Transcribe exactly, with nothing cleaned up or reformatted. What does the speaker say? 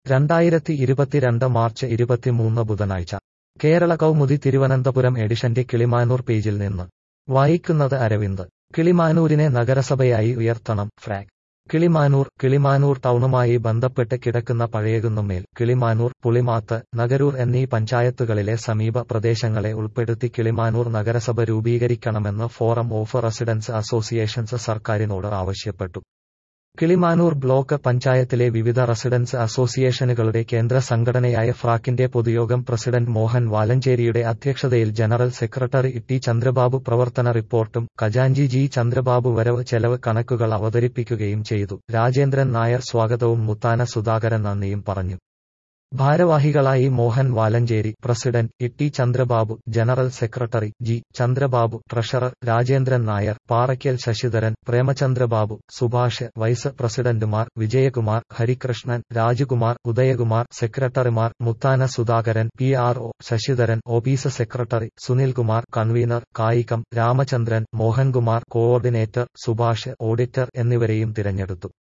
രണ്ടായിരത്തി ഇരുപത്തിരണ്ട് മാർച്ച് ഇരുപത്തിമൂന്ന് ബുധനാഴ്ച കേരള കൗമുദി തിരുവനന്തപുരം എഡിഷന്റെ കിളിമാനൂർ പേജിൽ നിന്ന് വായിക്കുന്നത് അരവിന്ദ്. കിളിമാനൂരിനെ നഗരസഭയായി ഉയർത്തണം ഫ്രാക്. കിളിമാനൂർ കിളിമാനൂർ ടൗണുമായി ബന്ധപ്പെട്ട് കിടക്കുന്ന പഴയകുന്നുമേൽ, കിളിമാനൂർ, പുളിമാത്ത്, നഗരൂർ എന്നീ പഞ്ചായത്തുകളിലെ സമീപ പ്രദേശങ്ങളെ ഉൾപ്പെടുത്തി കിളിമാനൂർ നഗരസഭ രൂപീകരിക്കണമെന്ന് ഫോറം ഓഫ് റെസിഡൻസ് അസോസിയേഷൻസ് സർക്കാരിനോട് ആവശ്യപ്പെട്ടു. കിളിമാനൂർ ബ്ലോക്ക് പഞ്ചായത്തിലെ വിവിധ റെസിഡൻസ് അസോസിയേഷനുകളുടെ കേന്ദ്ര സംഘടനയായ ഫ്രാക്കിന്റെ പൊതുയോഗം പ്രസിഡന്റ് മോഹൻ വാലഞ്ചേരിയുടെ അധ്യക്ഷതയിൽ ജനറൽ സെക്രട്ടറി ടി ചന്ദ്രബാബു പ്രവർത്തന റിപ്പോർട്ടും ഖജാൻജി ജി ചന്ദ്രബാബു വരവ് ചെലവ് കണക്കുകൾ അവതരിപ്പിക്കുകയും ചെയ്തു. രാജേന്ദ്രൻ നായർ സ്വാഗതവും മുത്താന സുധാകരൻ നന്ദിയും പറഞ്ഞു. ഭാരവാഹികളായി Mohan Valanchery president, T Chandrababu general secretary, G Chandrababu treasurer, Rajendran Nair, Parakkal Sasidharan, Premachandrababu, Subhash vice പ്രസിഡന്റുമാർ, വിജയകുമാർ, ഹരികൃഷ്ണൻ, രാജകുമാർ, ഉദയകുമാർ സെക്രട്ടറിമാർ, Muthana Sudhakaran, P R O, Sasidharan office secretary, Sunilkumar convener, കായികം, രാമചന്ദ്രൻ, മോഹൻകുമാർ കോഓർഡിനേറ്റർ, സുഭാഷ് ഓഡിറ്റർ എന്നിവരെയും തിരഞ്ഞെടുത്തു.